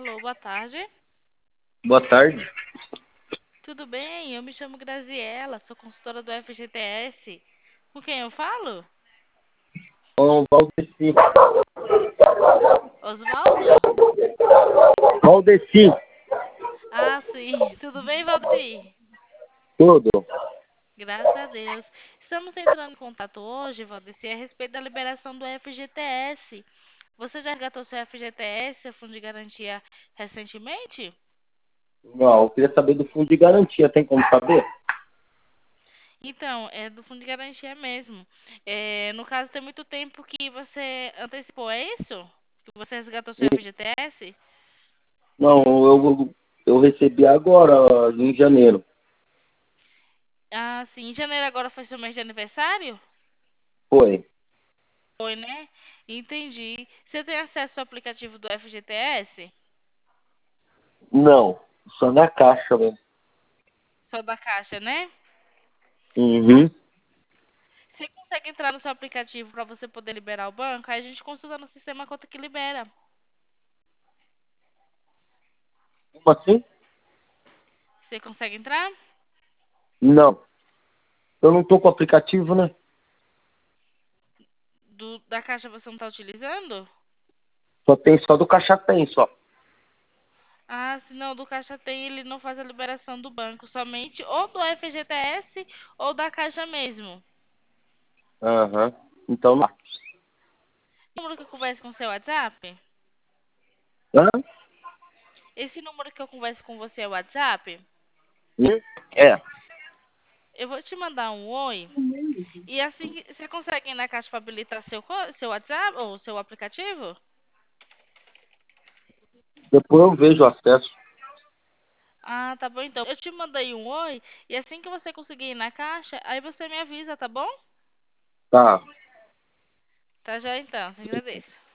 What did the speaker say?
Alô, boa tarde. Boa tarde. Tudo bem? Eu me chamo Graziela, sou consultora do FGTS. Com quem eu falo? Com Valdeci. Osvaldo? Valdeci, Ah, sim. Tudo bem, Valdir? tudo. Graças a Deus. Estamos entrando em contato hoje, Valdeci, a respeito da liberação do FGTS. Você já resgatou seu FGTS, seu fundo de garantia, recentemente? Não, eu queria saber do fundo de garantia, tem como saber? Então, é do fundo de garantia mesmo. No caso, tem muito tempo que você antecipou, é isso? Que você resgatou seu E- FGTS? Não, eu recebi agora, em janeiro. Ah, sim. Em janeiro agora foi seu mês de aniversário? Foi. Foi, né? Entendi. Você tem acesso ao aplicativo do FGTS? Não, só na caixa mesmo. Só da Caixa, né? Uhum. Você consegue entrar no seu aplicativo para você poder liberar o banco? Aí a gente consulta no sistema quanto que libera. Como assim? Você consegue entrar? Não, eu não tô com o aplicativo, né? Da Caixa você não está utilizando? Só tem só do Caixa Tem, só. Ah, se não, do Caixa Tem, ele não faz a liberação do banco, somente ou do FGTS ou da Caixa mesmo. Aham. Então, não. O número que eu converso com o seu WhatsApp? Hã? Esse número que eu converso com você é o WhatsApp? É. Eu vou te mandar um oi. E assim, você consegue ir na Caixa para habilitar seu WhatsApp ou seu aplicativo? Depois eu vejo o acesso. Ah, tá bom então. Eu te mandei um oi e assim que você conseguir ir na Caixa, aí você me avisa, tá bom? Tá. Tá já então, te agradeço.